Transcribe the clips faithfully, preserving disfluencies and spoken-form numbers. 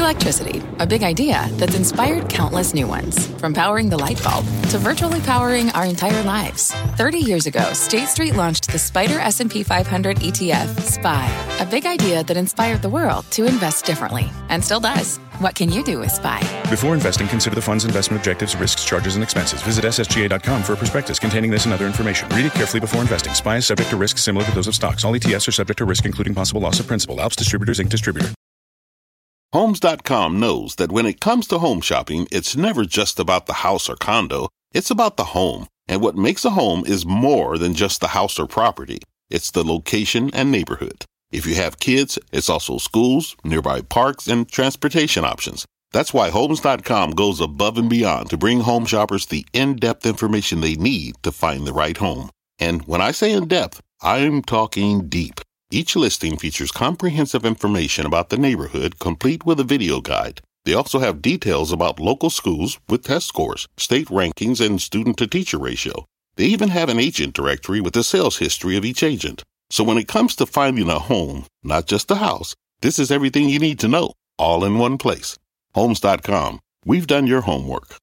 Electricity, a big idea that's inspired countless new ones. From powering the light bulb to virtually powering our entire lives. thirty years ago, State Street launched the Spider S and P five hundred E T F, S P Y, a big idea that inspired the world to invest differently, and still does. What can you do with S P Y? Before investing, consider the fund's investment objectives, risks, charges, and expenses. Visit S S G A dot com for a prospectus containing this and other information. Read it carefully before investing. S P Y is subject to risks similar to those of stocks. All E T Fs are subject to risk, including possible loss of principal. Alps Distributors, Incorporated. Distributor. Homes dot com knows that when it comes to home shopping, it's never just about the house or condo. It's about the home. And what makes a home is more than just the house or property. It's the location and neighborhood. If you have kids, it's also schools, nearby parks, and transportation options. That's why Homes dot com goes above and beyond to bring home shoppers the in-depth information they need to find the right home. And when I say in-depth, I'm talking deep. Each listing features comprehensive information about the neighborhood, complete with a video guide. They also have details about local schools with test scores, state rankings, and student-to-teacher ratio. They even have an agent directory with the sales history of each agent. So when it comes to finding a home, not just a house, this is everything you need to know, all in one place. Homes dot com. We've done your homework.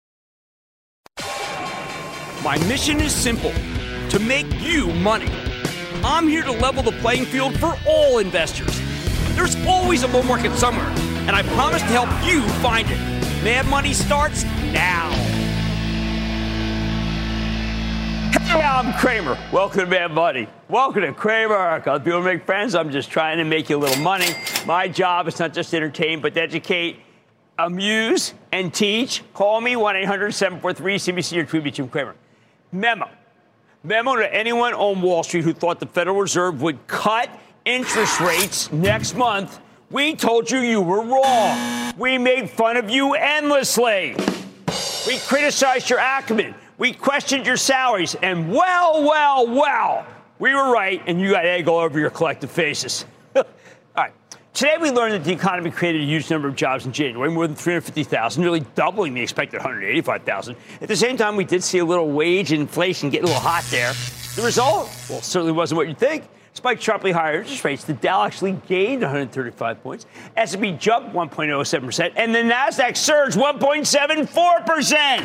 My mission is simple, to make you money. I'm here to level the playing field for all investors. There's always a bull market somewhere, and I promise to help you find it. Mad Money starts now. Hey, I'm Cramer. Welcome to Mad Money. Welcome to Cramer. Cause people make friends. I'm just trying to make you a little money. My job is not just to entertain, but to educate, amuse, and teach. Call me one eight hundred seven four three C B C or tweet me Jim Cramer. Memo. Memo to anyone on Wall Street who thought the Federal Reserve would cut interest rates next month. We told you you were wrong. We made fun of you endlessly. We criticized your acumen. We questioned your salaries. And well, well, well, we were right, and you got egg all over your collective faces. All right. Today, we learned that the economy created a huge number of jobs in January, more than three hundred fifty thousand, nearly doubling the expected one hundred eighty-five thousand. At the same time, we did see a little wage inflation get a little hot there. The result, well, certainly wasn't what you'd think. Despite sharply higher interest rates, the Dow actually gained one hundred thirty-five points. S and P jumped one point oh seven percent, and the Nasdaq surged one point seven four percent.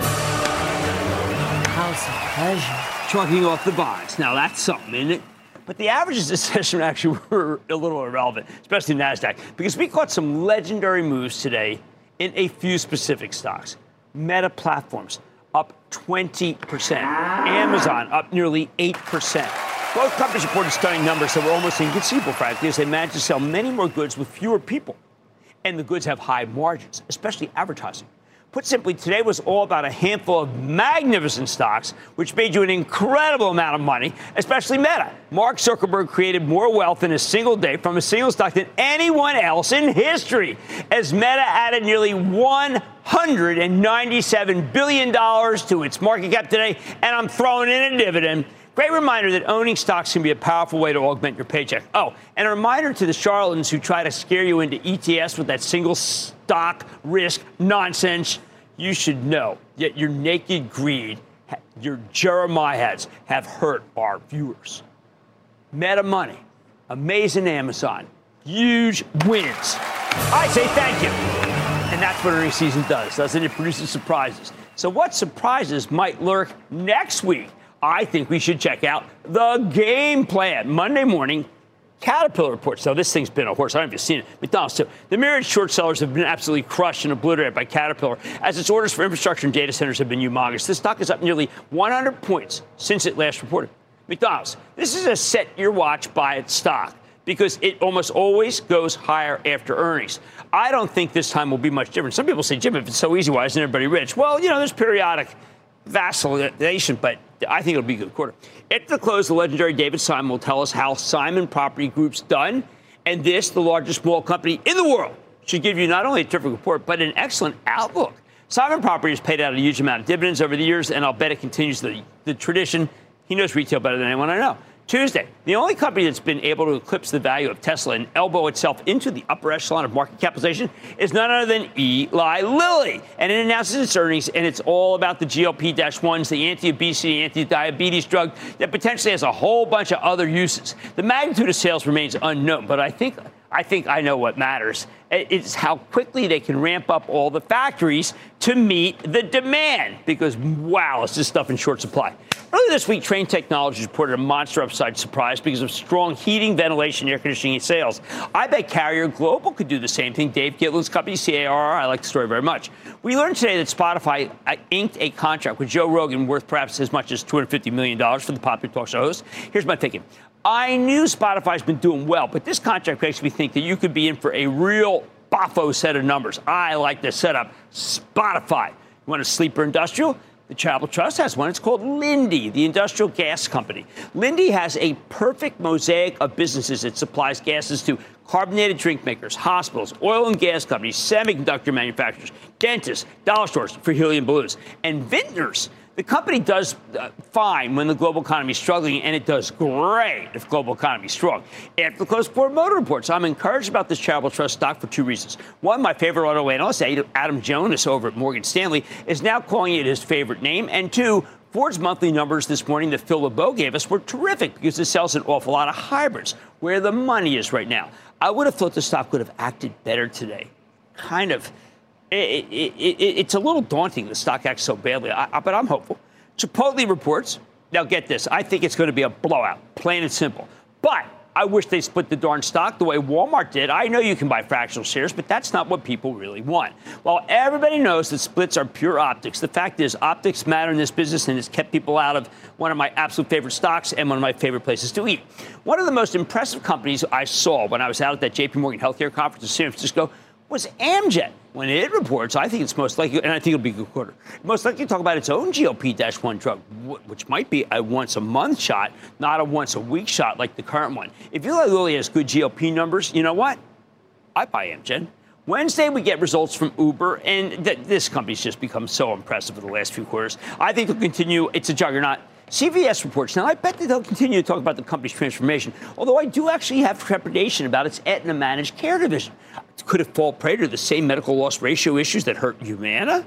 House of pleasure. Chalking off the bonds. Now, that's something, isn't it? But the averages this session actually were a little irrelevant, especially NASDAQ, because we caught some legendary moves today in a few specific stocks. Meta Platforms up twenty percent. Amazon up nearly eight percent. Both companies reported stunning numbers that were almost inconceivable, frankly, as they managed to sell many more goods with fewer people. And the goods have high margins, especially advertising. Put simply, today was all about a handful of magnificent stocks, which made you an incredible amount of money, especially Meta. Mark Zuckerberg created more wealth in a single day from a single stock than anyone else in history, as Meta added nearly one hundred ninety-seven billion dollars to its market cap today, and I'm throwing in a dividend. Great reminder that owning stocks can be a powerful way to augment your paycheck. Oh, and a reminder to the charlatans who try to scare you into E T Fs with that single stock risk nonsense. You should know that your naked greed, your Jeremiahs have hurt our viewers. Meta Money, amazing Amazon, huge wins. I say thank you. And that's what earnings season does, doesn't it? It produces surprises. So what surprises might lurk next week? I think we should check out the game plan. Monday morning, Caterpillar reports. So this thing's been a horse. I don't know if you've seen it. McDonald's, too. The myriad short sellers have been absolutely crushed and obliterated by Caterpillar as its orders for infrastructure and data centers have been humongous. This stock is up nearly one hundred points since it last reported. McDonald's, this is a set your watch buy its stock because it almost always goes higher after earnings. I don't think this time will be much different. Some people say, Jim, if it's so easy, why isn't everybody rich? Well, you know, there's periodic vacillation, but I think it'll be a good quarter. At the close, the legendary David Simon will tell us how Simon Property Group's done, and this, the largest small company in the world, should give you not only a terrific report, but an excellent outlook. Simon Property has paid out a huge amount of dividends over the years, and I'll bet it continues the, the tradition. He knows retail better than anyone I know. Tuesday, the only company that's been able to eclipse the value of Tesla and elbow itself into the upper echelon of market capitalization is none other than Eli Lilly. And it announces its earnings, and it's all about the G L P one s, the anti-obesity, anti-diabetes drug that potentially has a whole bunch of other uses. The magnitude of sales remains unknown, but I think I think I know what matters. It's how quickly they can ramp up all the factories to meet the demand. Because, wow, is this stuff in short supply. Earlier this week, Trane Technologies reported a monster upside surprise because of strong heating, ventilation, air conditioning sales. I bet Carrier Global could do the same thing. Dave Gitlin's company, C A R R, I like the story very much. We learned today that Spotify inked a contract with Joe Rogan worth perhaps as much as two hundred fifty million dollars for the popular talk show host. Here's my thinking. I knew Spotify's been doing well, but this contract makes me think that you could be in for a real boffo set of numbers. I like the setup. Spotify. You want a sleeper industrial? The Travel Trust has one. It's called Linde, the industrial gas company. Linde has a perfect mosaic of businesses. It supplies gases to carbonated drink makers, hospitals, oil and gas companies, semiconductor manufacturers, dentists, dollar stores for helium balloons, and vintners. The company does uh, fine when the global economy is struggling, and it does great if global economy is strong. After the close Ford Motor reports, I'm encouraged about this Travel Trust stock for two reasons. One, my favorite auto analyst, Adam Jonas over at Morgan Stanley, is now calling it his favorite name. And two, Ford's monthly numbers this morning that Phil LeBeau gave us were terrific because it sells an awful lot of hybrids, where the money is right now. I would have thought the stock would have acted better today. Kind of. It, it, it, it's a little daunting, the stock acts so badly, I, but I'm hopeful. Chipotle reports, now get this, I think it's going to be a blowout, plain and simple. But I wish they split the darn stock the way Walmart did. I know you can buy fractional shares, but that's not what people really want. While everybody knows that splits are pure optics, the fact is optics matter in this business, and it's kept people out of one of my absolute favorite stocks and one of my favorite places to eat. One of the most impressive companies I saw when I was out at that J P Morgan Healthcare Conference in San Francisco was Amgen. When it reports, I think it's most likely, and I think it'll be a good quarter, most likely to talk about its own G L P one drug, which might be a once-a-month shot, not a once-a-week shot like the current one. If Eli Lilly has good G L P numbers, you know what? I buy Amgen. Wednesday, we get results from Uber, and th- this company's just become so impressive for the last few quarters. I think it'll continue. It's a juggernaut. C V S reports. Now, I bet that they'll continue to talk about the company's transformation, although I do actually have trepidation about its Aetna managed care division. Could it fall prey to the same medical loss ratio issues that hurt Humana?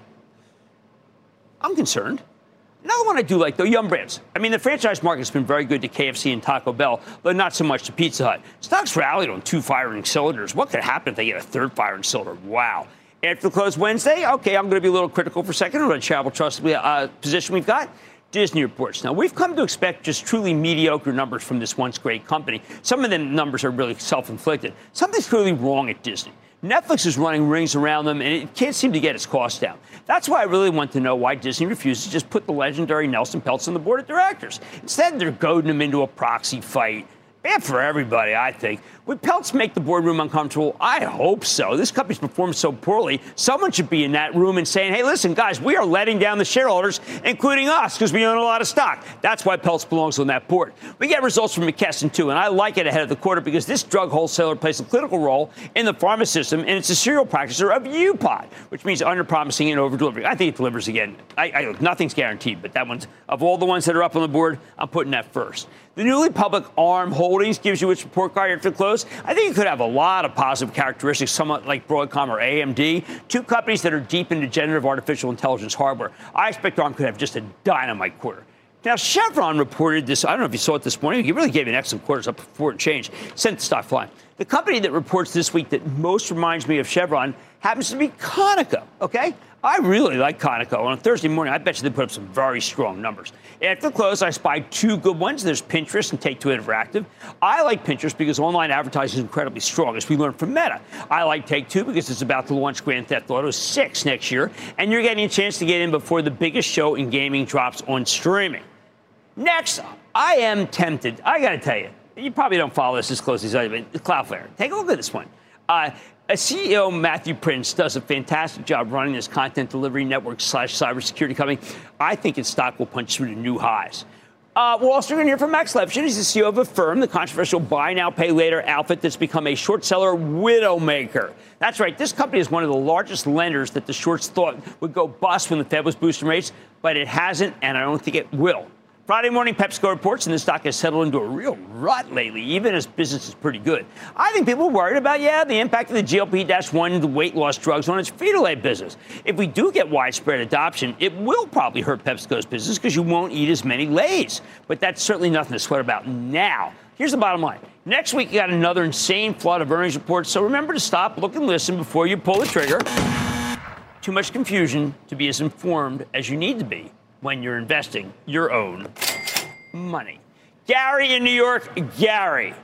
I'm concerned. Another one I do like, though, Yum Brands. I mean, the franchise market's been very good to K F C and Taco Bell, but not so much to Pizza Hut. Stocks rallied on two firing cylinders. What could happen if they get a third firing cylinder? Wow. After the close Wednesday, okay, I'm going to be a little critical for a second on the Travel Trust uh, position we've got. Disney reports. Now, we've come to expect just truly mediocre numbers from this once great company. Some of them numbers are really self-inflicted. Something's clearly wrong at Disney. Netflix is running rings around them, and it can't seem to get its costs down. That's why I really want to know why Disney refuses to just put the legendary Nelson Peltz on the board of directors. Instead, they're goading him into a proxy fight. Bad for everybody, I think. Would Peltz make the boardroom uncomfortable? I hope so. This company's performed so poorly. Someone should be in that room and saying, hey, listen, guys, we are letting down the shareholders, including us, because we own a lot of stock. That's why Peltz belongs on that board. We get results from McKesson, too, and I like it ahead of the quarter because this drug wholesaler plays a critical role in the pharma system, and it's a serial practicer of U P O D, which means under-promising and over-delivering. I think it delivers again. I, I, nothing's guaranteed, but that one's, of all the ones that are up on the board, I'm putting that first. The newly public ARM Holdings gives you its report card after the close. I think it could have a lot of positive characteristics, somewhat like Broadcom or A M D, two companies that are deep into generative artificial intelligence hardware. I expect ARM could have just a dynamite quarter. Now, Chevron reported this. I don't know if you saw it this morning. He really gave an excellent quarter. It's up before it changed. Sent the stock flying. The company that reports this week that most reminds me of Chevron happens to be Conoco, okay? I really like Conoco. On a Thursday morning, I bet you they put up some very strong numbers. After the close, I spied two good ones. There's Pinterest and Take-Two Interactive. I like Pinterest because online advertising is incredibly strong, as we learned from Meta. I like Take-Two because it's about to launch Grand Theft Auto six next year, and you're getting a chance to get in before the biggest show in gaming drops on streaming. Next, I am tempted. I got to tell you, you probably don't follow this as closely as I do, but Cloudflare. Take a look at this one. Uh, A C E O, Matthew Prince, does a fantastic job running this content delivery network slash cybersecurity company. I think its stock will punch through to new highs. Uh, we're also going to hear from Max Levchin. He's the C E O of Affirm, the controversial buy now, pay later outfit that's become a short seller widowmaker. That's right. This company is one of the largest lenders that the shorts thought would go bust when the Fed was boosting rates, but it hasn't, and I don't think it will. Friday morning, PepsiCo reports, and the stock has settled into a real rut lately, even as business is pretty good. I think people are worried about, yeah, the impact of the G L P one, the weight loss drugs on its Frito-Lay business. If we do get widespread adoption, it will probably hurt PepsiCo's business because you won't eat as many Lays. But that's certainly nothing to sweat about now. Here's the bottom line. Next week, you got another insane flood of earnings reports. So remember to stop, look, and listen before you pull the trigger. Too much confusion to be as informed as you need to be when you're investing your own money. Gary in New York. Gary.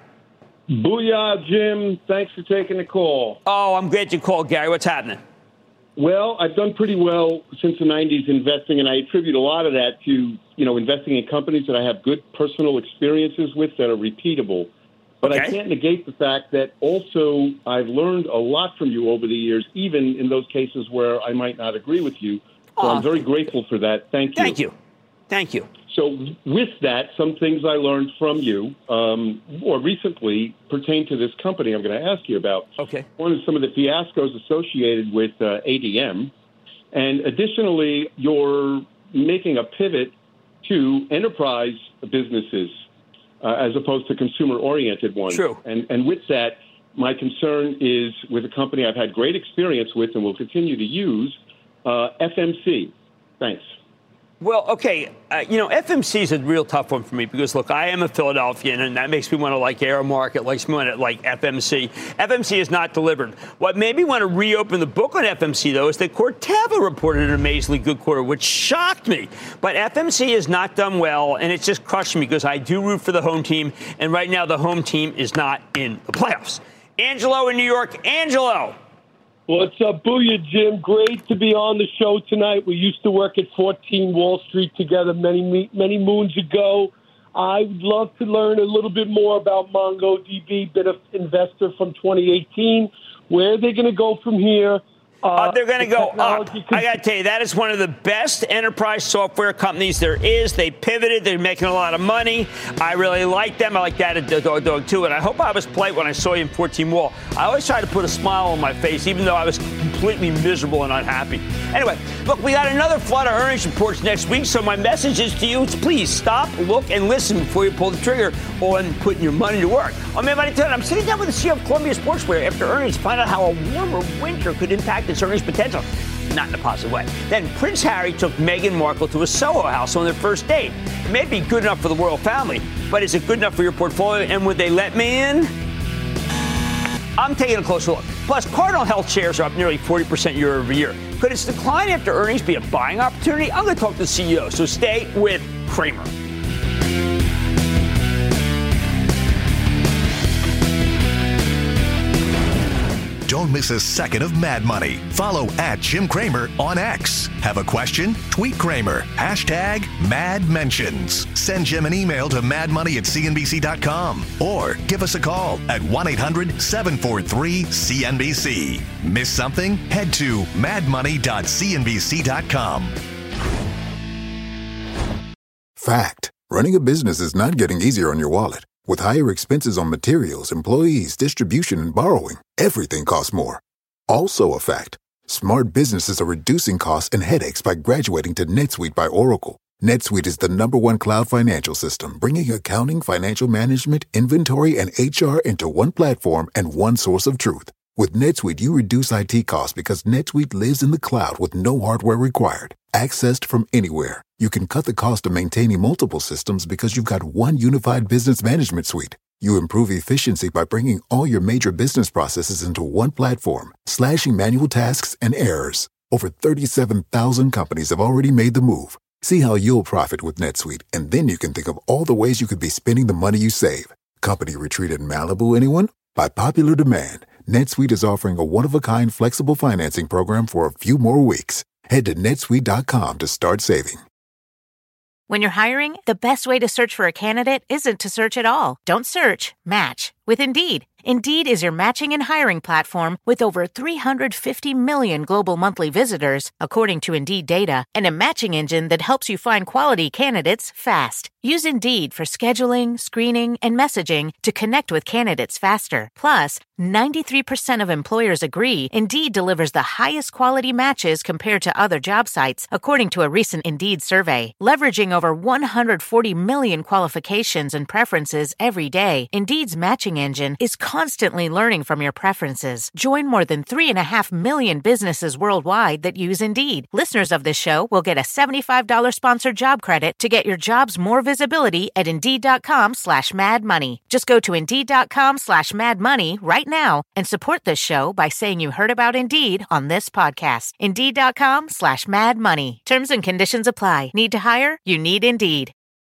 Booyah, Jim. Thanks for taking the call. Oh, I'm glad you called, Gary. What's happening? Well, I've done pretty well since the nineties investing, and I attribute a lot of that to, you know, investing in companies that I have good personal experiences with that are repeatable. But okay. I can't negate the fact that also I've learned a lot from you over the years, even in those cases where I might not agree with you. So oh, I'm very grateful for that. Thank you. Thank you. Thank you. So with that, some things I learned from you um, more recently pertain to this company I'm going to ask you about. Okay. One is some of the fiascos associated with uh, A D M. And additionally, you're making a pivot to enterprise businesses uh, as opposed to consumer-oriented ones. True. And, and with that, my concern is with a company I've had great experience with and will continue to use, uh, F M C. Thanks. Well, okay, uh, you know, F M C is a real tough one for me because, look, I am a Philadelphian, and that makes me want to like Aramark. It makes me want to like F M C. F M C is not delivered. What made me want to reopen the book on F M C, though, is that Corteva reported an amazingly good quarter, which shocked me. But F M C has not done well, and it's just crushed me because I do root for the home team, and right now the home team is not in the playoffs. Angelo in New York. Angelo. What's up, Booyah, Jim? Great to be on the show tonight. We used to work at fourteen Wall Street together many, many moons ago. I would love to learn a little bit more about MongoDB, been an investor from twenty eighteen. Where are they going to go from here? Uh, uh, they're going to the go up. Could- I got to tell you, that is one of the best enterprise software companies there is. They pivoted. They're making a lot of money. I really like them. I like that at Dog Dog, too. And I hope I was polite when I saw you in fourteen Wall. I always try to put a smile on my face, even though I was completely miserable and unhappy. Anyway, look, we got another flood of earnings reports next week. So my message is to you, please stop, look, and listen before you pull the trigger on putting your money to work. I'm Everybody Tonight. I'm sitting down with the C E O of Columbia Sportswear after earnings to find out how a warmer winter could impact its earnings potential. Not in a positive way. Then Prince Harry took Meghan Markle to a Soho house on their first date. It may be good enough for the royal family, but is it good enough for your portfolio? And would they let me in? I'm taking a closer look. Plus, Cardinal Health shares are up nearly forty percent year over year. Could its decline after earnings be a buying opportunity? I'm going to talk to the C E O, so stay with Cramer. Don't miss a second of Mad Money. Follow at Jim Cramer on X. Have a question? Tweet Cramer. Hashtag Mad Mentions. Send Jim an email to madmoney at c n b c dot com or give us a call at one eight hundred seven four three C N B C. Miss something? Head to mad money dot c n b c dot com. Fact. Running a business is not getting easier on your wallet. With higher expenses on materials, employees, distribution, and borrowing, everything costs more. Also a fact. Smart businesses are reducing costs and headaches by graduating to NetSuite by Oracle. NetSuite is the number one cloud financial system, bringing accounting, financial management, inventory, and H R into one platform and one source of truth. With NetSuite, you reduce I T costs because NetSuite lives in the cloud with no hardware required. Accessed from anywhere. You can cut the cost of maintaining multiple systems because you've got one unified business management suite. You improve efficiency by bringing all your major business processes into one platform, slashing manual tasks and errors. Over thirty-seven thousand companies have already made the move. See how you'll profit with NetSuite, and then you can think of all the ways you could be spending the money you save. Company retreat in Malibu, anyone? By popular demand, NetSuite is offering a one-of-a-kind flexible financing program for a few more weeks. Head to netsuite dot com to start saving. When you're hiring, the best way to search for a candidate isn't to search at all. Don't search, match with Indeed. Indeed is your matching and hiring platform with over three hundred fifty million global monthly visitors, according to Indeed data, and a matching engine that helps you find quality candidates fast. Use Indeed for scheduling, screening, and messaging to connect with candidates faster. Plus, ninety-three percent of employers agree Indeed delivers the highest quality matches compared to other job sites, according to a recent Indeed survey. Leveraging over one hundred forty million qualifications and preferences every day, Indeed's matching engine is constantly learning from your preferences. Join more than three and a half million businesses worldwide that use Indeed. Listeners of this show will get a seventy-five dollars sponsored job credit to get your jobs more visibility at Indeed.com slash Mad Money. Just go to Indeed.com slash Mad Money right now and support this show by saying you heard about Indeed on this podcast. Indeed.com slash Mad Money. Terms and conditions apply. Need to hire? You need Indeed.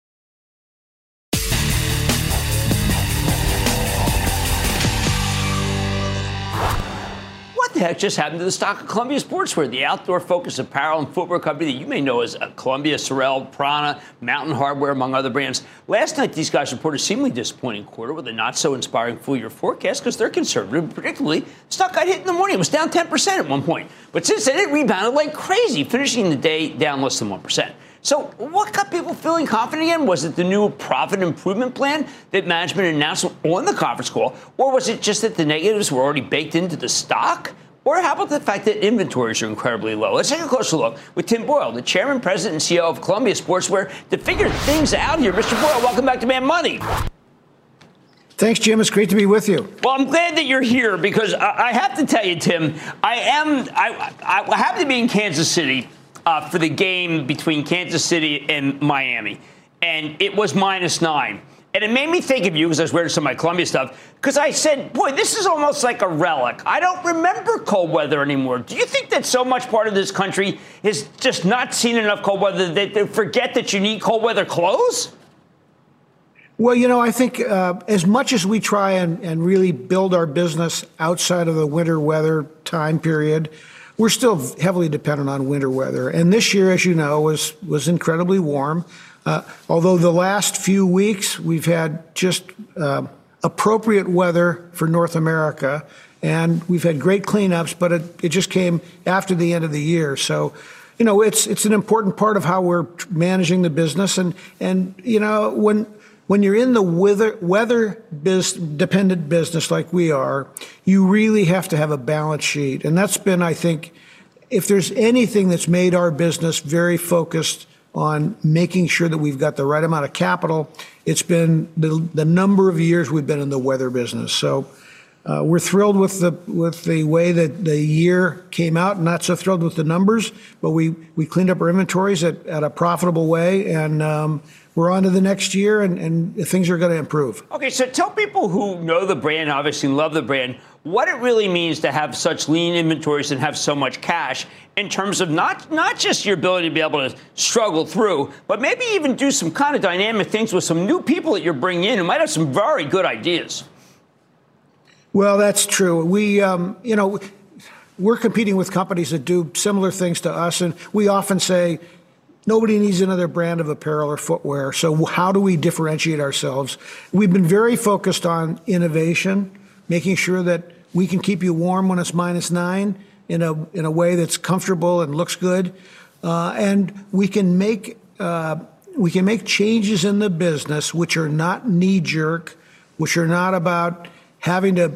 What the heck just happened to the stock of Columbia Sportswear, the outdoor-focused apparel and footwear company that you may know as Columbia, Sorel, Prana, Mountain Hardwear, among other brands? Last night, these guys reported a seemingly disappointing quarter with a not-so-inspiring full-year forecast because they're conservative. Particularly, stock got hit in the morning. It was down ten percent at one point. But since then, it rebounded like crazy, finishing the day down less than one percent. So what got people feeling confident again? Was it the new profit improvement plan that management announced on the conference call? Or was it just that the negatives were already baked into the stock? Or how about the fact that inventories are incredibly low? Let's take a closer look with Tim Boyle, the chairman, president, and C E O of Columbia Sportswear, to figure things out here. Mister Boyle, welcome back to Mad Money. Thanks, Jim. It's great to be with you. Well, I'm glad that you're here because I have to tell you, Tim, I am I, I happen to be in Kansas City uh, for the game between Kansas City and Miami, and it was minus nine. And it made me think of you because I was wearing some of my Columbia stuff because I said, boy, this is almost like a relic. I don't remember cold weather anymore. Do you think that so much part of this country has just not seen enough cold weather that they forget that you need cold weather clothes? Well, you know, I think uh, as much as we try and, and really build our business outside of the winter weather time period, we're still heavily dependent on winter weather. And this year, as you know, was was incredibly warm. Uh, although the last few weeks we've had just uh, appropriate weather for North America, and we've had great cleanups, but it, it just came after the end of the year. So, you know, it's it's an important part of how we're managing the business. And, and you know, when when you're in the weather, weather biz, dependent business like we are, you really have to have a balance sheet. And that's been, I think, if there's anything that's made our business very focused on making sure that we've got the right amount of capital, it's been the, the number of years we've been in the weather business. So uh, we're thrilled with the with the way that the year came out, not so thrilled with the numbers, but we, we cleaned up our inventories at, at a profitable way, and um, we're on to the next year, and, and things are going to improve. Okay, so tell people who know the brand, obviously love the brand, what it really means to have such lean inventories and have so much cash in terms of not not just your ability to be able to struggle through, but maybe even do some kind of dynamic things with some new people that you're bringing in who might have some very good ideas. Well, that's true. We, um, you know, we're competing with companies that do similar things to us, and we often say, nobody needs another brand of apparel or footwear. So how do we differentiate ourselves? We've been very focused on innovation, making sure that we can keep you warm when it's minus nine in a in a way that's comfortable and looks good, uh, and we can make uh, we can make changes in the business which are not knee jerk, which are not about having to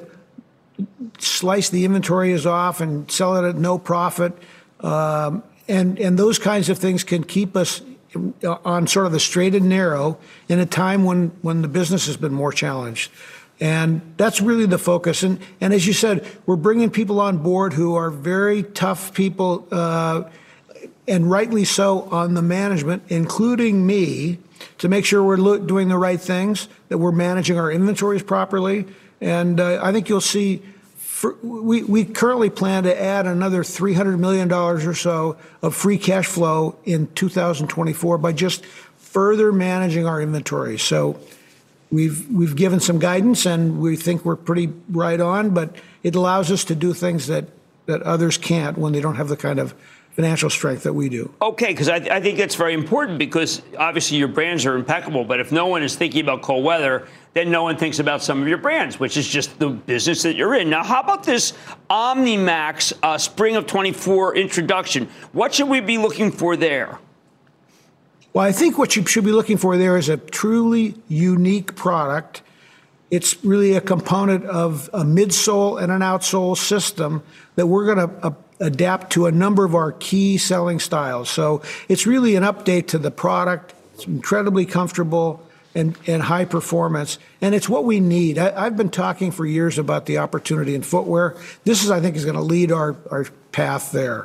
slice the inventories off and sell it at no profit. Um, And, and those kinds of things can keep us on sort of the straight and narrow in a time when, when the business has been more challenged. And that's really the focus. And, and as you said, we're bringing people on board who are very tough people, uh, and rightly so, on the management, including me, to make sure we're lo- doing the right things, that we're managing our inventories properly. And uh, I think you'll see For, we, we currently plan to add another three hundred million dollars or so of free cash flow in two thousand twenty-four by just further managing our inventory. So we've we've given some guidance, and we think we're pretty right on, but it allows us to do things that, that others can't when they don't have the kind of financial strength that we do. Okay, because I, I think that's very important because obviously your brands are impeccable, but if no one is thinking about cold weather, then no one thinks about some of your brands, which is just the business that you're in. Now, how about this OmniMax uh, spring of twenty-four introduction? What should we be looking for there? Well, I think what you should be looking for there is a truly unique product. It's really a component of a midsole and an outsole system that we're going to uh, adapt to a number of our key selling styles. So it's really an update to the product. It's incredibly comfortable and, and high performance. And it's what we need. I, I've been talking for years about the opportunity in footwear. This is, I think, is going to lead our, our path there.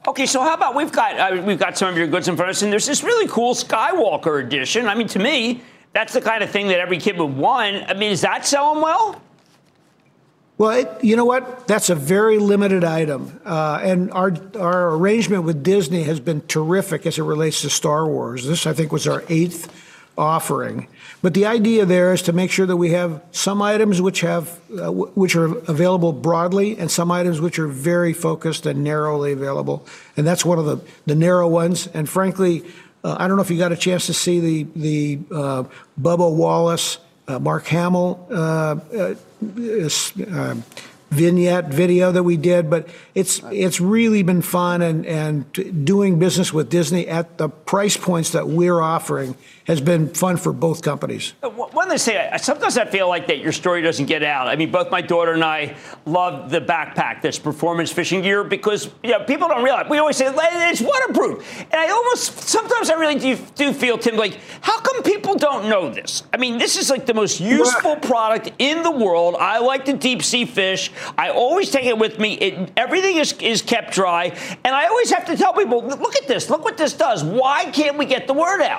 Okay, so how about we've got uh, we've got some of your goods in front of us, and there's this really cool Skywalker edition. I mean, to me, that's the kind of thing that every kid would want. I mean, is that selling well? Well, it, you know what? That's a very limited item. Uh, and our our arrangement with Disney has been terrific as it relates to Star Wars. This, I think, was our eighth offering. But the idea there is to make sure that we have some items which have uh, w- which are available broadly and some items which are very focused and narrowly available. And that's one of the, the narrow ones. And frankly, uh, I don't know if you got a chance to see the, the uh, Bubba Wallace, uh, Mark Hamill uh, uh, uh, vignette video that we did, but it's it's really been fun, and, and doing business with Disney at the price points that we're offering has been fun for both companies. One thing to say, sometimes I feel like that your story doesn't get out. I mean, both my daughter and I love the backpack that's performance fishing gear because, you know, people don't realize. We always say it's waterproof. And I almost, sometimes I really do, do feel, Tim, like, how come people don't know this? I mean, this is like the most useful product in the world. I like to deep sea fish. I always take it with me. It, everything is, is kept dry. And I always have to tell people, look at this. Look what this does. Why can't we get the word out?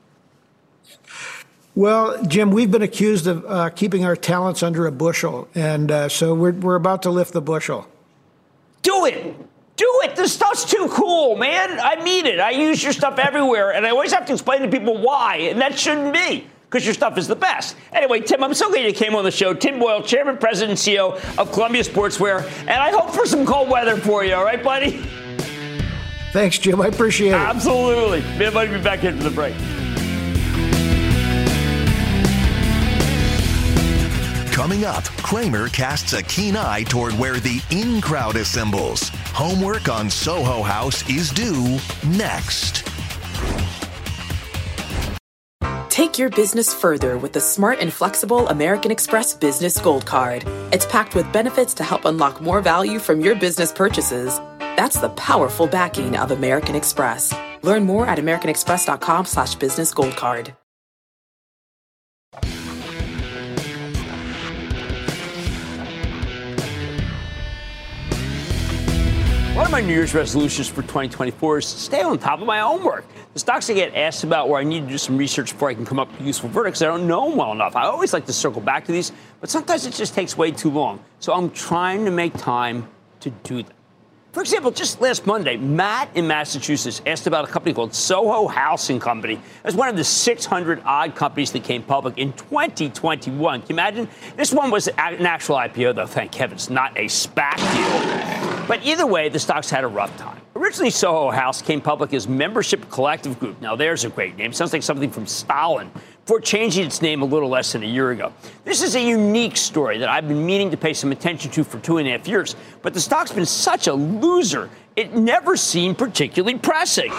Well, Jim, we've been accused of uh, keeping our talents under a bushel, and uh, so we're we're about to lift the bushel. Do it. Do it. This stuff's too cool, man. I mean it. I use your stuff everywhere, and I always have to explain to people why, and that shouldn't be, because your stuff is the best. Anyway, Tim, I'm so glad you came on the show. Tim Boyle, Chairman, President, and C E O of Columbia Sportswear, and I hope for some cold weather for you, all right, buddy? Thanks, Jim. I appreciate it. Absolutely. Everybody be back into the break. Coming up, Cramer casts a keen eye toward where the in crowd assembles. Homework on Soho House is due next. Take your business further with the smart and flexible American Express Business Gold Card. It's packed with benefits to help unlock more value from your business purchases. That's the powerful backing of American Express. Learn more at americanexpress.com slash business gold card. One of my New Year's resolutions for twenty twenty-four is to stay on top of my own work. The stocks I get asked about where I need to do some research before I can come up with useful verdicts, I don't know them well enough. I always like to circle back to these, but sometimes it just takes way too long. So I'm trying to make time to do that. For example, just last Monday, Matt in Massachusetts asked about a company called Soho House and Company as one of the six hundred odd companies that came public in twenty twenty-one. Can you imagine? This one was an actual I P O, though, thank heavens, not a SPAC deal. But either way, the stocks had a rough time. Originally, Soho House came public as Membership Collective Group. Now, there's a great name. Sounds like something from Stalin, before changing its name a little less than a year ago. This is a unique story that I've been meaning to pay some attention to for two and a half years. But the stock's been such a loser, it never seemed particularly pressing.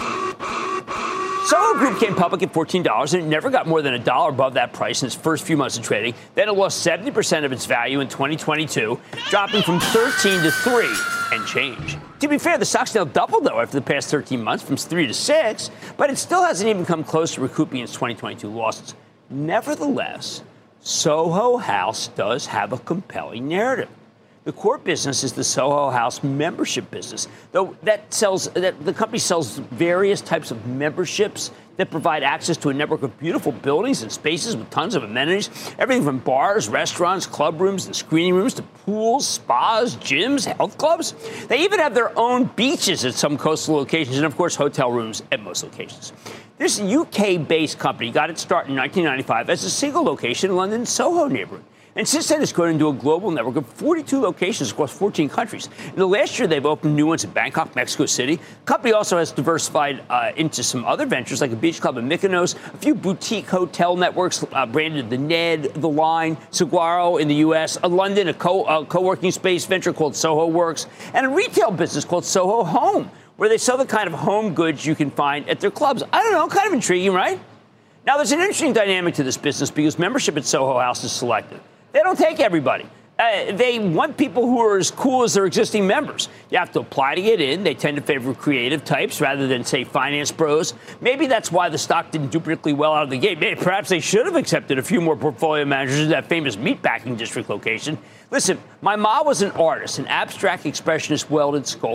Soho Group came public at fourteen dollars, and it never got more than a dollar above that price in its first few months of trading. Then it lost seventy percent of its value in twenty twenty-two, dropping from thirteen to three and change. To be fair, the stock's now doubled, though, after the past thirteen months, from three to six, but it still hasn't even come close to recouping its twenty twenty-two losses. Nevertheless, Soho House does have a compelling narrative. The core business is the Soho House membership business, though that sells that the company sells various types of memberships that provide access to a network of beautiful buildings and spaces with tons of amenities, everything from bars, restaurants, club rooms, and screening rooms to pools, spas, gyms, health clubs. They even have their own beaches at some coastal locations and, of course, hotel rooms at most locations. This U K-based company got its start in nineteen ninety-five as a single location in London's Soho neighborhood. And since then, it's grown into a global network of forty-two locations across fourteen countries. In the last year, they've opened new ones in Bangkok, Mexico City. The company also has diversified uh, into some other ventures, like a beach club in Mykonos, a few boutique hotel networks uh, branded The Ned, The Line, Saguaro in the U S, a London, a co- uh, co-working space venture called Soho Works, and a retail business called Soho Home, where they sell the kind of home goods you can find at their clubs. I don't know, kind of intriguing, right? Now, there's an interesting dynamic to this business because membership at Soho House is selective. They don't take everybody. Uh, they want people who are as cool as their existing members. You have to apply to get in. They tend to favor creative types rather than, say, finance pros. Maybe that's why the stock didn't do particularly well out of the gate. Maybe, perhaps they should have accepted a few more portfolio managers in that famous meatpacking district location. Listen, my mom was an artist, an abstract expressionist welded sculptor.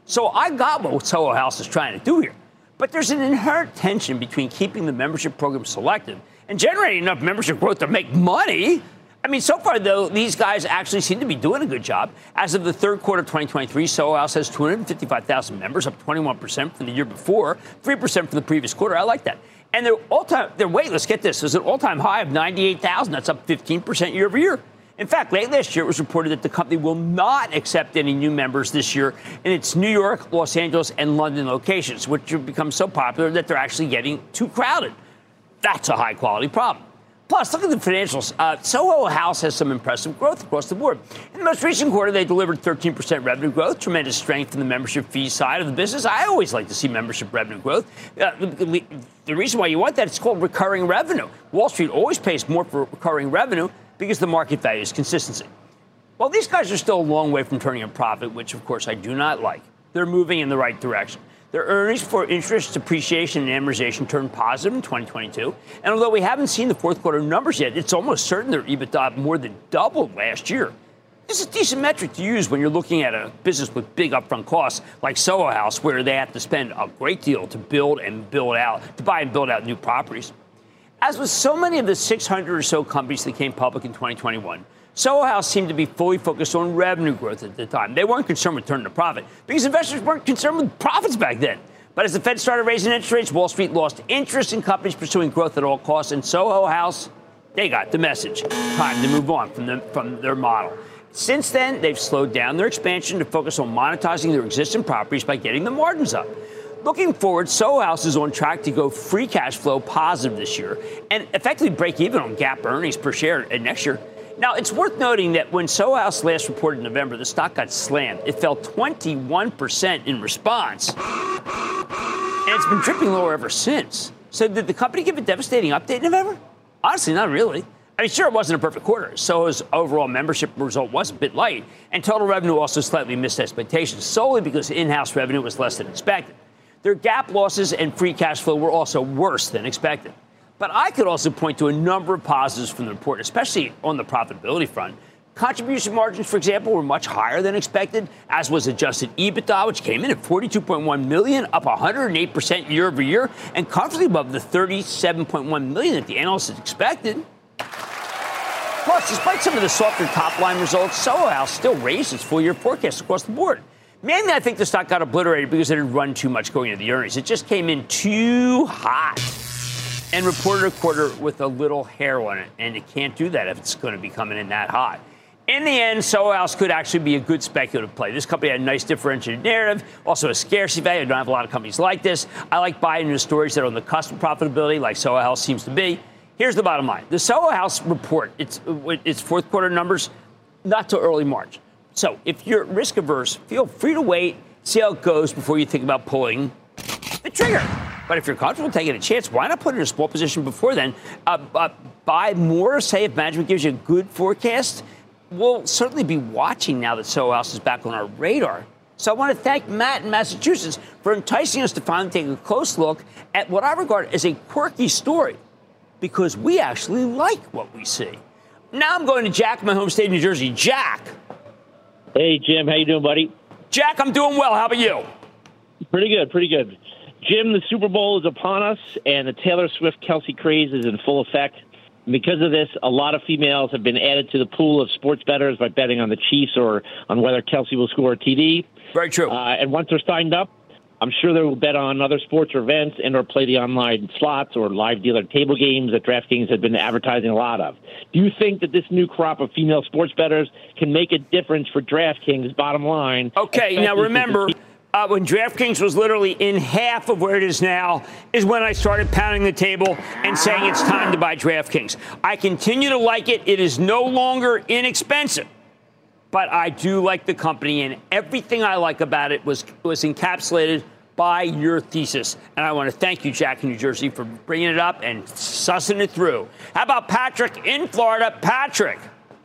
So I got what Soho House is trying to do here. But there's an inherent tension between keeping the membership program selective and generating enough membership growth to make money. I mean, so far, though, these guys actually seem to be doing a good job. As of the third quarter of twenty twenty-three, Soho House has two hundred fifty-five thousand members, up twenty-one percent from the year before, three percent from the previous quarter. I like that. And their all-time, their wait, let's get this, is an all-time high of ninety-eight thousand. That's up fifteen percent year over year. In fact, late last year, it was reported that the company will not accept any new members this year in its New York, Los Angeles, and London locations, which have become so popular that they're actually getting too crowded. That's a high-quality problem. Plus, look at the financials. Uh, Soho House has some impressive growth across the board. In the most recent quarter, they delivered thirteen percent revenue growth, tremendous strength in the membership fee side of the business. I always like to see membership revenue growth. Uh, the, the reason why you want that, it's called recurring revenue. Wall Street always pays more for recurring revenue because the market value is consistency. Well, these guys are still a long way from turning a profit, which, of course, I do not like. They're moving in the right direction. Their earnings for interest, depreciation, and amortization turned positive in twenty twenty-two. And although we haven't seen the fourth quarter numbers yet, it's almost certain their EBITDA more than doubled last year. This is a decent metric to use when you're looking at a business with big upfront costs like Soho House, where they have to spend a great deal to build and build out, to buy and build out new properties. As with so many of the six hundred or so companies that came public in twenty twenty-one, Soho House seemed to be fully focused on revenue growth at the time. They weren't concerned with turning a profit because investors weren't concerned with profits back then. But as the Fed started raising interest rates, Wall Street lost interest in companies pursuing growth at all costs. And Soho House, they got the message. Time to move on from, the, from their model. Since then, they've slowed down their expansion to focus on monetizing their existing properties by getting the margins up. Looking forward, Soho House is on track to go free cash flow positive this year and effectively break even on GAAP earnings per share next year. Now, it's worth noting that when Soho House last reported in November, the stock got slammed. It fell twenty-one percent in response, and it's been dripping lower ever since. So did the company give a devastating update in November? Honestly, not really. I mean, sure, it wasn't a perfect quarter. Soho's overall membership result was a bit light, and total revenue also slightly missed expectations, solely because in-house revenue was less than expected. Their GAAP losses and free cash flow were also worse than expected. But I could also point to a number of positives from the report, especially on the profitability front. Contribution margins, for example, were much higher than expected, as was adjusted EBITDA, which came in at forty-two point one million dollars, up one hundred eight percent year over year, and comfortably above the thirty-seven point one million dollars that the analysts had expected. Plus, despite some of the softer top-line results, Soho House still raised its full-year forecast across the board. Mainly, I think the stock got obliterated because it had run too much going into the earnings. It just came in too hot and reported a quarter with a little hair on it, and it can't do that if it's going to be coming in that hot. In the end, Soho House could actually be a good speculative play. This company had a nice differentiated narrative, also a scarcity value. I don't have a lot of companies like this. I like buying into stories that are on the cusp of profitability, like Soho House seems to be. Here's the bottom line. The Soho House report, its, its fourth quarter numbers, not till early March. So if you're risk averse, feel free to wait, see how it goes before you think about pulling the trigger. But if you're comfortable taking a chance, why not put it in a small position before then? Uh, uh, buy more, say, if management gives you a good forecast. We'll certainly be watching now that Soho House is back on our radar. So I want to thank Matt in Massachusetts for enticing us to finally take a close look at what I regard as a quirky story, because we actually like what we see. Now I'm going to Jack, my home state of New Jersey. Jack. Hey, Jim. How you doing, buddy? Jack, I'm doing well. How about you? Pretty good, pretty good. Jim, the Super Bowl is upon us, and the Taylor Swift-Kelsey craze is in full effect. And because of this, a lot of females have been added to the pool of sports bettors by betting on the Chiefs or on whether Kelsey will score a T D. Very true. Uh, and once they're signed up, I'm sure they will bet on other sports or events and or play the online slots or live dealer table games that DraftKings has been advertising a lot of. Do you think that this new crop of female sports bettors can make a difference for DraftKings' bottom line? Okay, now remember, uh, when DraftKings was literally in half of where it is now is when I started pounding the table and saying it's time to buy DraftKings. I continue to like it. It is no longer inexpensive. But I do like the company, and everything I like about it was was encapsulated by your thesis. And I want to thank you, Jack in New Jersey, for bringing it up and sussing it through. How about Patrick in Florida? Patrick.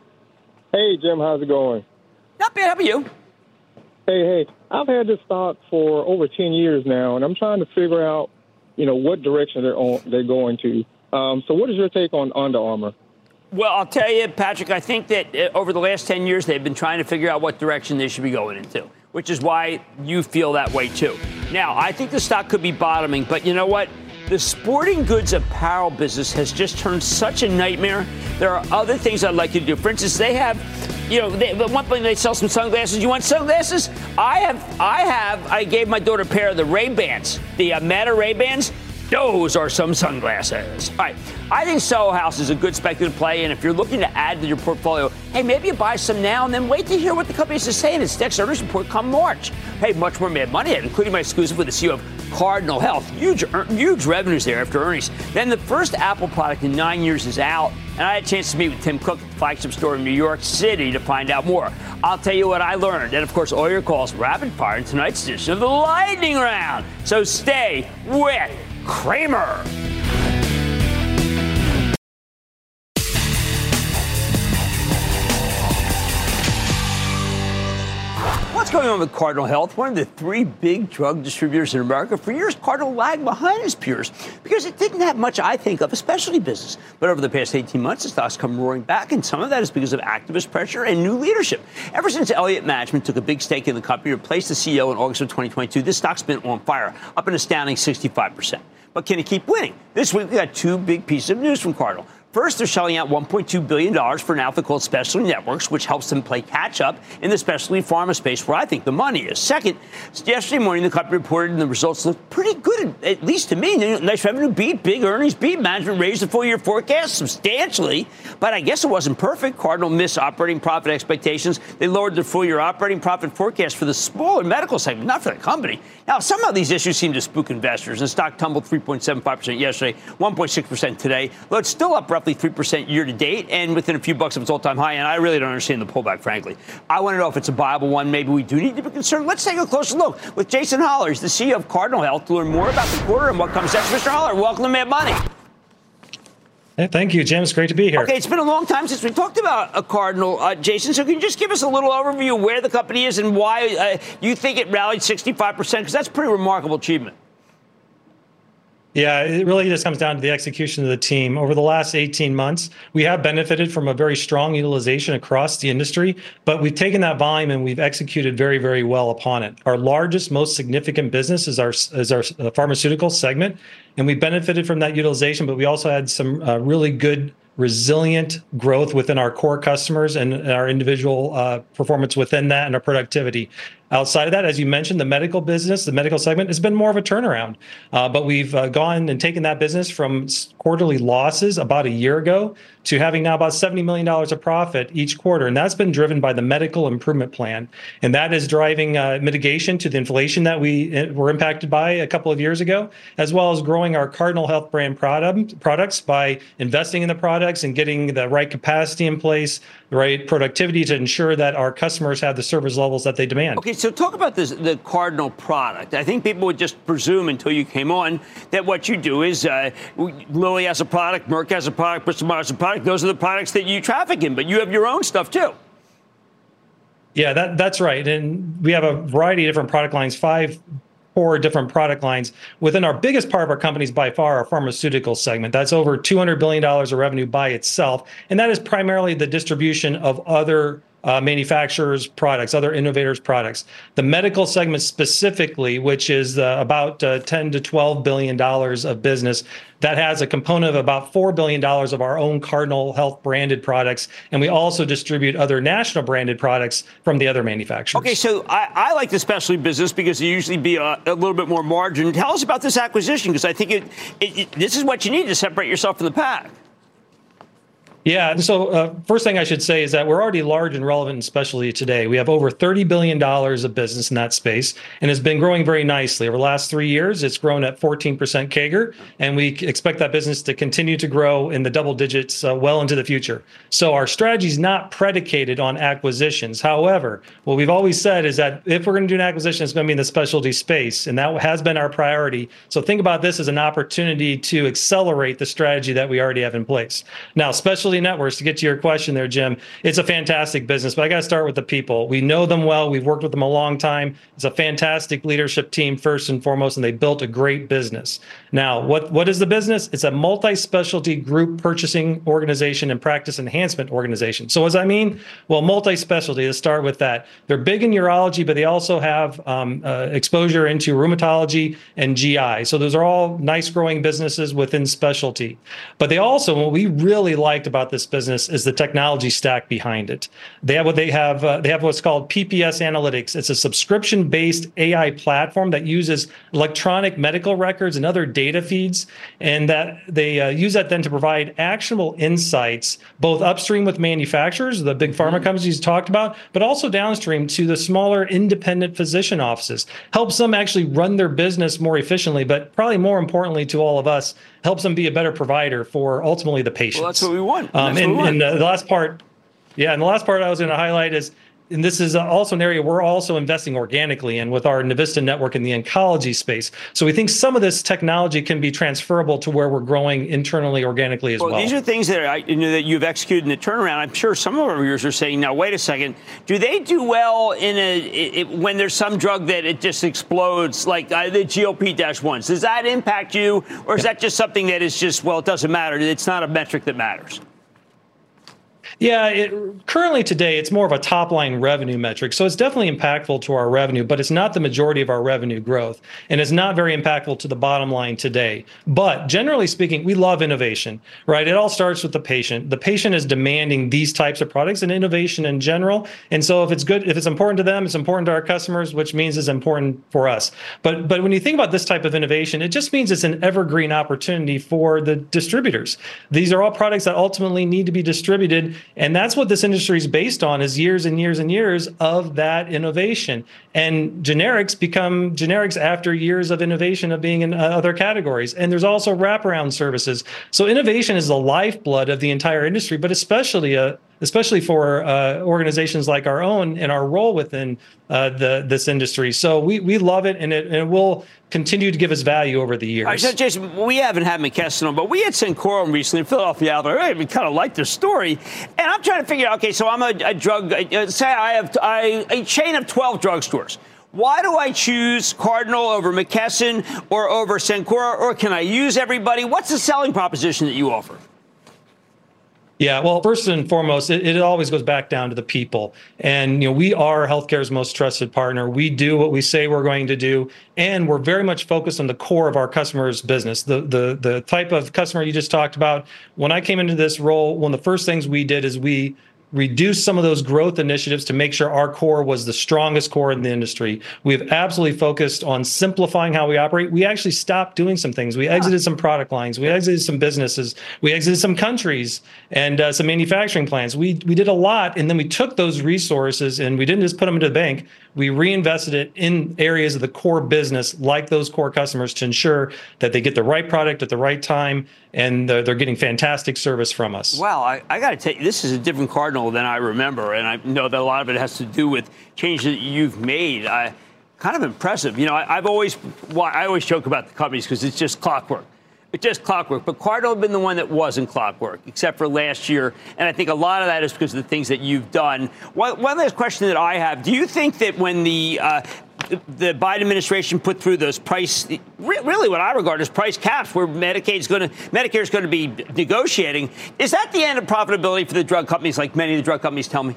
Hey, Jim. How's it going? Not bad. How about you? Hey, hey. I've had this stock for over ten years now, and I'm trying to figure out, you know, what direction they're on, they're going to. Um, so what is your take on Under Armour? Well, I'll tell you, Patrick, I think that uh, over the last ten years, they've been trying to figure out what direction they should be going into, which is why you feel that way too. Now, I think the stock could be bottoming, but you know what? The sporting goods apparel business has just turned such a nightmare. There are other things I'd like you to do. For instance, they have, you know, they, at one point they sell some sunglasses. You want sunglasses? I have, I have, I gave my daughter a pair of the Ray-Bans, the uh, Meta Ray-Bans. Those are some sunglasses. All right. I think Soho House is a good speculative play, and if you're looking to add to your portfolio, hey, maybe you buy some now and then wait to hear what the company is saying in its next earnings report come March. Hey, much more Mad Money, including my exclusive with the C E O of Cardinal Health. Huge, huge revenues there after earnings. Then the first Apple product in nine years is out, and I had a chance to meet with Tim Cook at the flagship store in New York City to find out more. I'll tell you what I learned, and of course, all your calls rapid fire in tonight's edition of the Lightning Round. So stay with Cramer. What's going on with Cardinal Health? One of the three big drug distributors in America. For years, Cardinal lagged behind its peers because it didn't have much, I think, of a specialty business. But over the past eighteen months, the stock's come roaring back, and some of that is because of activist pressure and new leadership. Ever since Elliott Management took a big stake in the company, replaced the C E O in August of twenty twenty-two, this stock's been on fire, up an astounding sixty-five percent. But can it keep winning? This week, we got two big pieces of news from Cardinal. First, they're shelling out one point two billion dollars for an outfit called Specialty Networks, which helps them play catch-up in the specialty pharma space, where I think the money is. Second, yesterday morning, the company reported and the results looked pretty good, at least to me. Nice revenue beat, big earnings beat. Management raised the full-year forecast substantially, but I guess it wasn't perfect. Cardinal missed operating profit expectations. They lowered their full-year operating profit forecast for the smaller medical segment, not for the company. Now, somehow these issues seem to spook investors. The stock tumbled three point seven five percent yesterday, one point six percent today, though it's still up roughly three percent year to date and within a few bucks of its all-time high, and I really don't understand the pullback, frankly. I want to know if it's a viable one. Maybe we do need to be concerned. Let's take a closer look with Jason Hollar. He's the C E O of Cardinal Health, to learn more about the quarter and what comes next. Mister Hollar, welcome to Mad Money. Hey, thank you, Jim. It's great to be here. Okay, it's been a long time since we talked about a Cardinal, uh, Jason, so can you just give us a little overview of where the company is and why uh, you think it rallied sixty-five percent, because that's a pretty remarkable achievement. Yeah, it really just comes down to the execution of the team. Over the last eighteen months, we have benefited from a very strong utilization across the industry, but we've taken that volume and we've executed very, very well upon it. Our largest, most significant business is our is our pharmaceutical segment, and we benefited from that utilization, but we also had some uh, really good, resilient growth within our core customers and our individual uh, performance within that and our productivity. Outside of that, as you mentioned, the medical business, the medical segment has been more of a turnaround. Uh, but we've uh, gone and taken that business from quarterly losses about a year ago to having now about seventy million dollars of profit each quarter. And that's been driven by the medical improvement plan. And that is driving uh, mitigation to the inflation that we were impacted by a couple of years ago, as well as growing our Cardinal Health brand product, products by investing in the products and getting the right capacity in place, the right productivity to ensure that our customers have the service levels that they demand. Okay, so talk about this, the Cardinal product. I think people would just presume until you came on that what you do is uh, Lilly has a product, Merck has a product, Bristol Myers has a product. Those are the products that you traffic in, but you have your own stuff too. Yeah, that, that's right. And we have a variety of different product lines, five four different product lines. Within our biggest part of our companies by far, our pharmaceutical segment. That's over two hundred billion dollars of revenue by itself. And that is primarily the distribution of other Uh, manufacturers' products, other innovators' products. The medical segment specifically, which is uh, about uh, ten to twelve billion dollars of business, that has a component of about four billion dollars of our own Cardinal Health branded products. And we also distribute other national branded products from the other manufacturers. Okay, so I, I like the specialty business because you usually be a, a little bit more margin. Tell us about this acquisition, because I think it, it, it, this is what you need to separate yourself from the pack. Yeah. And so uh, first thing I should say is that we're already large and relevant in specialty today. We have over thirty billion dollars of business in that space, and it's been growing very nicely. Over the last three years, it's grown at fourteen percent C A G R, and we expect that business to continue to grow in the double digits uh, well into the future. So our strategy is not predicated on acquisitions. However, what we've always said is that if we're going to do an acquisition, it's going to be in the specialty space, and that has been our priority. So think about this as an opportunity to accelerate the strategy that we already have in place. Now, specialty specialty networks, to get to your question there, Jim, it's a fantastic business, but I got to start with the people. We know them well. We've worked with them a long time. It's a fantastic leadership team, first and foremost, and they built a great business. Now, what, what is the business? It's a multi-specialty group purchasing organization and practice enhancement organization. So what does that mean? Well, multi-specialty, let's start with that. They're big in urology, but they also have um, uh, exposure into rheumatology and G I. So those are all nice growing businesses within specialty. But they also, what we really liked about this business is the technology stack behind it. They have what they have, uh, they have what's called P P S Analytics. It's a subscription-based A I platform that uses electronic medical records and other data feeds, and that they uh, use that then to provide actionable insights, both upstream with manufacturers, the big pharma companies you talked about, but also downstream to the smaller independent physician offices. Helps them actually run their business more efficiently, but probably more importantly to all of us, helps them be a better provider for ultimately the patients. Well, that's what we want. Um, that's and, what we want. and uh, the last part, yeah, and the last part I was going to highlight is, and this is also an area we're also investing organically in with our Navista network in the oncology space. So we think some of this technology can be transferable to where we're growing internally, organically as well. Well, these are things that, I, you know, that you've executed in the turnaround. I'm sure some of our viewers are saying, now, wait a second, do they do well in a it, when there's some drug that it just explodes, like uh, the G L P ones? Does that impact you, or is that just something that is just, well, it doesn't matter? It's not a metric that matters. Yeah, it, currently today, it's more of a top-line revenue metric. So it's definitely impactful to our revenue, but it's not the majority of our revenue growth. And it's not very impactful to the bottom line today. But generally speaking, we love innovation, right? It all starts with the patient. The patient is demanding these types of products and innovation in general. And so if it's good, if it's important to them, it's important to our customers, which means it's important for us. But, but when you think about this type of innovation, it just means it's an evergreen opportunity for the distributors. These are all products that ultimately need to be distributed. And that's what this industry is based on, is years and years and years of that innovation. And generics become generics after years of innovation of being in other categories. And there's also wraparound services. So innovation is the lifeblood of the entire industry, but especially a especially for uh, organizations like our own and our role within uh, the this industry. So we we love it, and it, and it will continue to give us value over the years. All right, so Jason, we haven't had McKesson on, but we had Cencora recently in Philadelphia. Hey, we kind of like the story, and I'm trying to figure out. Okay, so I'm a, a drug. Uh, say I have I, a chain of twelve drugstores. Why do I choose Cardinal over McKesson or over Cencora, or can I use everybody? What's the selling proposition that you offer? Yeah, well, first and foremost, it, it always goes back down to the people. And, you know, we are healthcare's most trusted partner. We do what we say we're going to do. And we're very much focused on the core of our customers' business. The, the, the type of customer you just talked about. When I came into this role, one of the first things we did is we reduce some of those growth initiatives to make sure our core was the strongest core in the industry. We've absolutely focused on simplifying how we operate. We actually stopped doing some things. We exited some product lines. We exited some businesses. We exited some countries and uh, some manufacturing plants. We we did a lot, and then we took those resources and we didn't just put them into the bank. We reinvested it in areas of the core business, like those core customers, to ensure that they get the right product at the right time and they're, they're getting fantastic service from us. Wow, I, I got to tell you, this is a different Cardinal than I remember, and I know that a lot of it has to do with changes that you've made. I, kind of impressive. You know, I, I've always, well, I always joke about the companies because it's just clockwork. It's just clockwork. But Cardinal has been the one that wasn't clockwork, except for last year. And I think a lot of that is because of the things that you've done. One, one last question that I have. Do you think that when the uh, the Biden administration put through those price, really what I regard as price caps, where Medicaid is going to, Medicare is going to be negotiating, is that the end of profitability for the drug companies, like many of the drug companies tell me?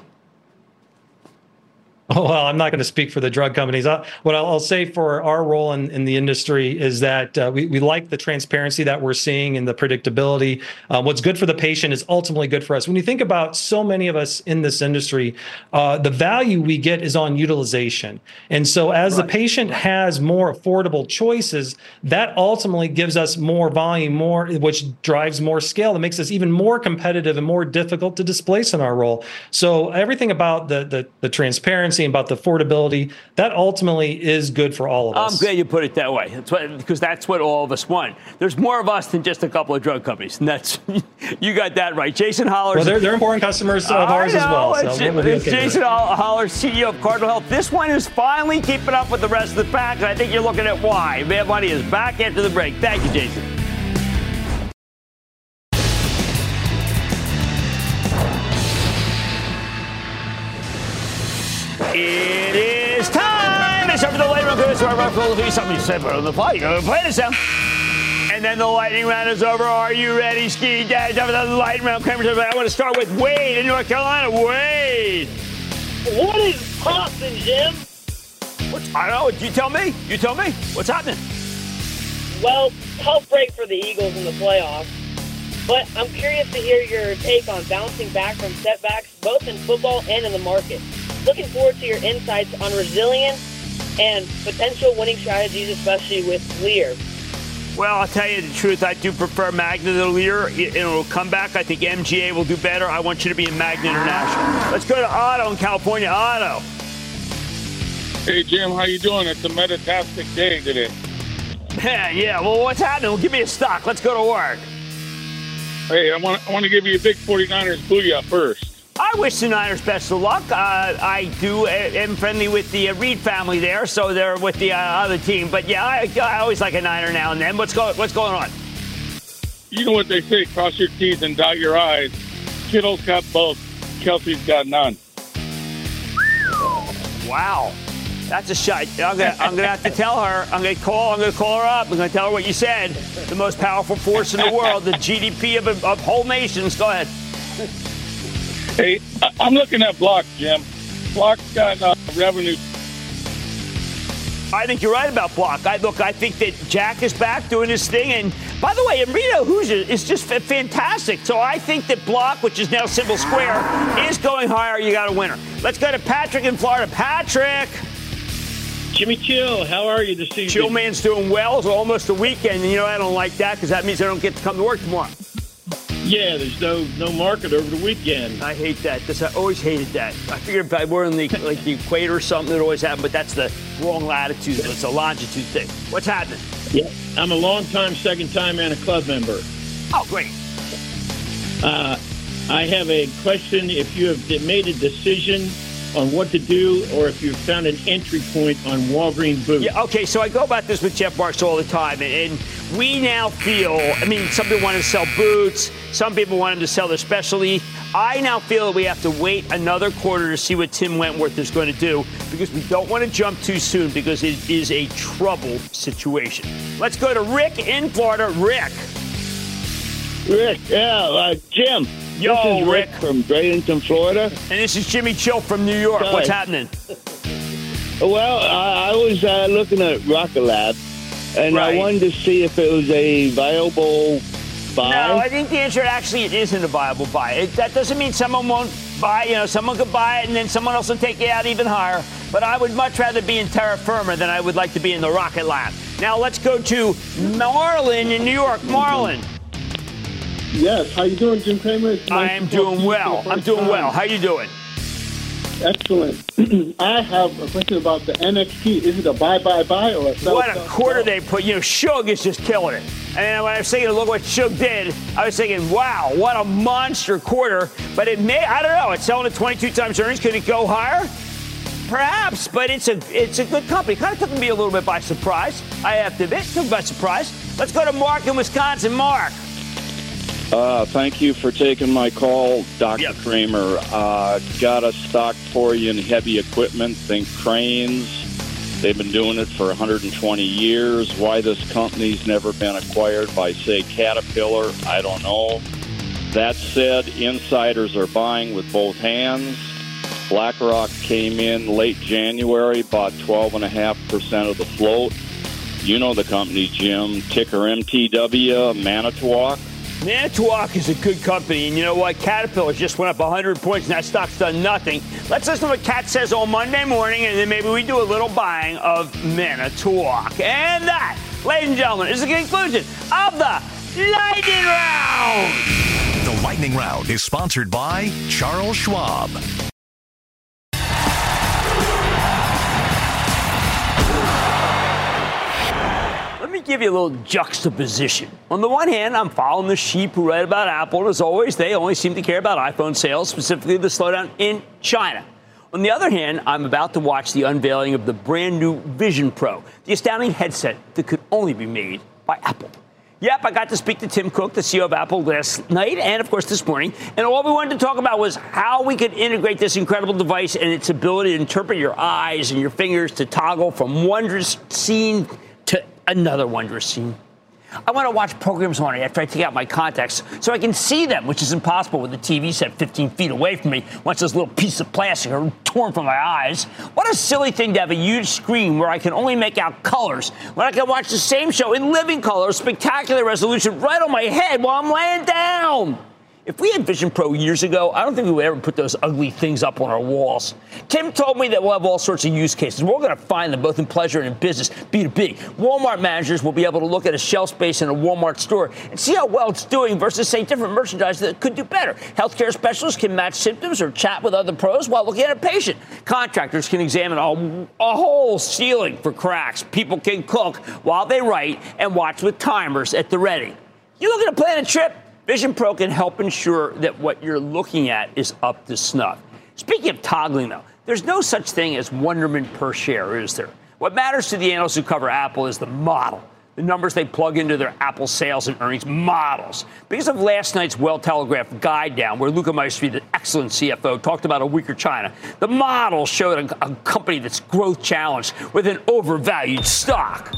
Oh, well, I'm not going to speak for the drug companies. I, what I'll, I'll say for our role in, in the industry is that uh, we, we like the transparency that we're seeing and the predictability. Uh, what's good for the patient is ultimately good for us. When you think about so many of us in this industry, uh, the value we get is on utilization. And so as right. the patient has more affordable choices, that ultimately gives us more volume, more, which drives more scale. That makes us even more competitive and more difficult to displace in our role. So everything about the, the, the transparency, about the affordability, that ultimately is good for all of us. I'm glad you put it that way. That's what, because that's what all of us want. There's more of us than just a couple of drug companies, and that's you got that right. Jason Hollar. Well, they're, they're important customers of ours as well. It's, so we'll it's okay Jason Hollar, C E O of Cardinal Health. This one is finally keeping up with the rest of the pack, and I think you're looking at why. Mad Money is back after the break. Thank you, Jason. So I run for the something you said on the fly. You gotta play this sound. And then the lightning round is over. Are you ready, Ski Dad? Time for the lightning round. I want to start with Wade in North Carolina. Wade. What is poppin', Jim? What's, I don't know. You tell me. You tell me. What's happening? Well, tough break for the Eagles in the playoffs. But I'm curious to hear your take on bouncing back from setbacks, both in football and in the market. Looking forward to your insights on resilience and potential winning strategies, especially with Lear. Well, I'll tell you the truth. I do prefer Magna to Lear. It, it'll come back. I think M G A will do better. I want you to be in Magna International. Let's go to Otto in California. Otto. Hey, Jim. How you doing? It's a metatastic day today. Yeah, yeah. Well, what's happening? Well, give me a stock. Let's go to work. Hey, I want I want to give you a big forty-niners booyah first. I wish the Niners best of luck. Uh, I do am friendly with the uh, Reed family there, so they're with the uh, other team. But yeah, I, I always like a Niner now and then. What's going What's going on? You know what they say: cross your T's and dot your I's. Kittle's got both. Kelsey's got none. Wow. That's a shot. I'm gonna, I'm gonna have to tell her. I'm gonna call. I'm gonna call her up. I'm gonna tell her what you said. The most powerful force in the world, the G D P of, of whole nations. Go ahead. Hey, I'm looking at Block, Jim. Block's got uh, revenue. I think you're right about Block. I look. I think that Jack is back doing his thing. And by the way, Amrita Hoosier is just fantastic. So I think that Block, which is now Symbol Square, is going higher. You got a winner. Let's go to Patrick in Florida. Patrick. Jimmy Chill, how are you this evening? Chill man's doing well. It's almost a weekend, and you know I don't like that because that means I don't get to come to work tomorrow. Yeah, there's no no market over the weekend. I hate that. This, I always hated that. I figured if I were in the like the equator or something, it always happened, but that's the wrong latitude. It's a longitude thing. What's happening? Yeah, I'm a long-time, second-time, and a club member. Oh, great. Uh, I have a question. If you have made a decision on what to do, or if you've found an entry point on Walgreens boots. Yeah, okay, so I go about this with Jeff Marks all the time, and, and we now feel, I mean, some people want to sell boots, some people want them to sell their specialty. I now feel that we have to wait another quarter to see what Tim Wentworth is going to do, because we don't want to jump too soon, because it is a trouble situation. Let's go to Rick in Florida. Rick. Rick, yeah, uh, Jim. Yo, this is Rick, Rick from Bradenton, Florida. And this is Jimmy Chill from New York. Sorry. What's happening? Well, I, I was uh, looking at Rocket Lab, and right. I wanted to see if it was a viable buy. No, I think the answer actually it isn't a viable buy. It, that doesn't mean someone won't buy. You know, someone could buy it, and then someone else will take it out even higher. But I would much rather be in Terra Firma than I would like to be in the Rocket Lab. Now let's go to Marlin in New York. Marlin. Yes, how you doing, Jim Cramer? Nice I am doing well. I'm doing time. well. How you doing? Excellent. I have a question about the N X T. Is it a buy, buy, buy, or a sell? What a sell, quarter sell? they put. You know, Shug is just killing it. And when I was thinking, look what Shug did, I was thinking, wow, what a monster quarter. But it may, I don't know, it's selling at twenty-two times earnings. Could it go higher? Perhaps, but it's a it's a good company. Kind of took me a little bit by surprise. I have to admit, took me by surprise. Let's go to Mark in Wisconsin. Mark. Uh, thank you for taking my call, Doctor Yep. Kramer. Uh, got a stock for you in heavy equipment. Think cranes. They've been doing it for one hundred twenty years. Why this company's never been acquired by, say, Caterpillar, I don't know. That said, insiders are buying with both hands. BlackRock came in late January, bought twelve point five percent of the float. You know the company, Jim. Ticker M T W, Manitowoc. Manitowoc is a good company, and you know what? Caterpillar just went up one hundred points, and that stock's done nothing. Let's listen to what Kat says on Monday morning, and then maybe we do a little buying of Manitowoc. And that, ladies and gentlemen, is the conclusion of the Lightning Round. The Lightning Round is sponsored by Charles Schwab. Let me give you a little juxtaposition. On the one hand, I'm following the sheep who write about Apple, and as always, they only seem to care about iPhone sales, specifically the slowdown in China. On the other hand, I'm about to watch the unveiling of the brand new Vision Pro, the astounding headset that could only be made by Apple. Yep, I got to speak to Tim Cook, the C E O of Apple, last night and, of course, this morning. And all we wanted to talk about was how we could integrate this incredible device and its ability to interpret your eyes and your fingers to toggle from wondrous scene to another wondrous scene. I want to watch programs on it after I take out my contacts so I can see them, which is impossible with the T V set fifteen feet away from me once those little pieces of plastic are torn from my eyes. What a silly thing to have a huge screen where I can only make out colors when I can watch the same show in living color, spectacular resolution right on my head while I'm laying down. If we had Vision Pro years ago, I don't think we would ever put those ugly things up on our walls. Tim told me that we'll have all sorts of use cases. We're going to find them both in pleasure and in business, B two B. Walmart managers will be able to look at a shelf space in a Walmart store and see how well it's doing versus, say, different merchandise that could do better. Healthcare specialists can match symptoms or chat with other pros while looking at a patient. Contractors can examine a, a whole ceiling for cracks. People can cook while they write and watch with timers at the ready. You looking to plan a trip? Vision Pro can help ensure that what you're looking at is up to snuff. Speaking of toggling, though, there's no such thing as wonderment per share, is there? What matters to the analysts who cover Apple is the model, the numbers they plug into their Apple sales and earnings models. Because of last night's well-telegraphed guide down, where Luca Maestri, the excellent C F O, talked about a weaker China, the model showed a, a company that's growth challenged with an overvalued stock.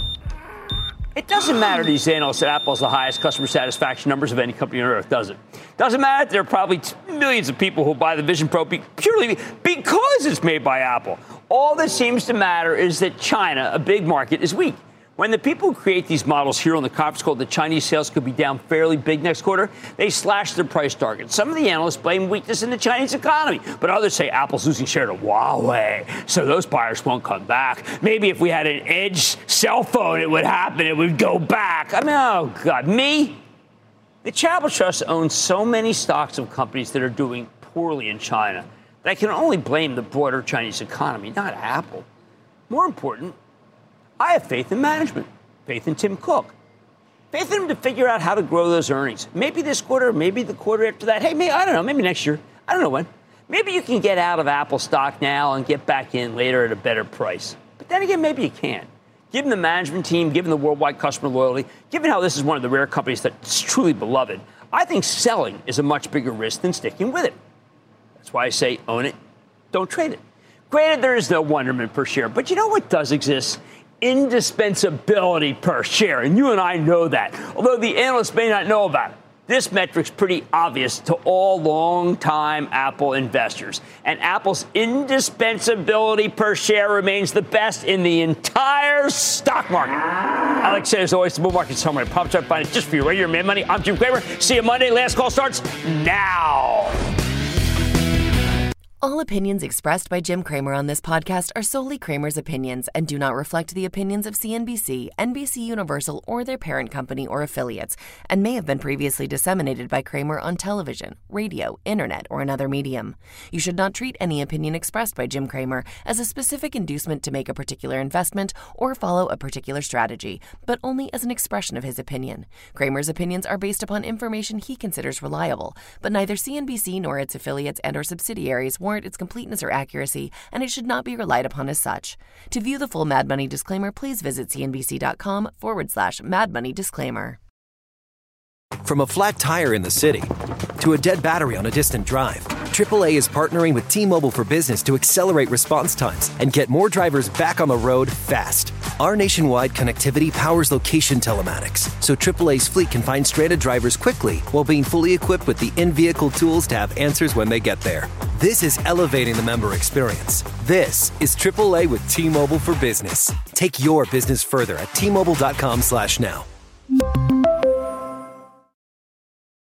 It doesn't matter to these analysts that Apple's the highest customer satisfaction numbers of any company on earth, does it? Doesn't matter that there are probably millions of people who buy the Vision Pro purely because it's made by Apple. All that seems to matter is that China, a big market, is weak. When the people who create these models here on the conference call that Chinese sales could be down fairly big next quarter, they slash their price targets. Some of the analysts blame weakness in the Chinese economy, but others say Apple's losing share to Huawei, so those buyers won't come back. Maybe if we had an Edge cell phone, it would happen. It would go back. I mean, oh, God. Me? The Charitable Trust owns so many stocks of companies that are doing poorly in China that I can only blame the broader Chinese economy, not Apple. More important, I have faith in management, faith in Tim Cook, faith in him to figure out how to grow those earnings. Maybe this quarter, maybe the quarter after that. Hey, maybe, I don't know, maybe next year. I don't know when. Maybe you can get out of Apple stock now and get back in later at a better price. But then again, maybe you can't. Given the management team, given the worldwide customer loyalty, given how this is one of the rare companies that's truly beloved, I think selling is a much bigger risk than sticking with it. That's why I say own it, don't trade it. Granted, there is no wonderment per share, but you know what does exist? Indispensability per share, and you and I know that, although the analysts may not know about it. This metric's pretty obvious to all long-time Apple investors, and Apple's indispensability per share remains the best in the entire stock market. Alex says, as always, the bull market's somewhere. Pop chart, find it just for you right here, Mad Money. I'm Jim Cramer. See you Monday. Last call starts now. All opinions expressed by Jim Cramer on this podcast are solely Cramer's opinions and do not reflect the opinions of C N B C, N B C Universal, or their parent company or affiliates, and may have been previously disseminated by Cramer on television, radio, internet, or another medium. You should not treat any opinion expressed by Jim Cramer as a specific inducement to make a particular investment or follow a particular strategy, but only as an expression of his opinion. Cramer's opinions are based upon information he considers reliable, but neither C N B C nor its affiliates and or subsidiaries warrant its completeness or accuracy, and it should not be relied upon as such. To view the full Mad Money disclaimer, please visit cnbc.com forward slash Mad Money disclaimer. From a flat tire in the city to a dead battery on a distant drive, triple A is partnering with T-Mobile for Business to accelerate response times and get more drivers back on the road fast. Our nationwide connectivity powers location telematics, so triple A's fleet can find stranded drivers quickly while being fully equipped with the in-vehicle tools to have answers when they get there. This is elevating the member experience. This is triple A with T-Mobile for Business. Take your business further at T Mobile dot com slash now.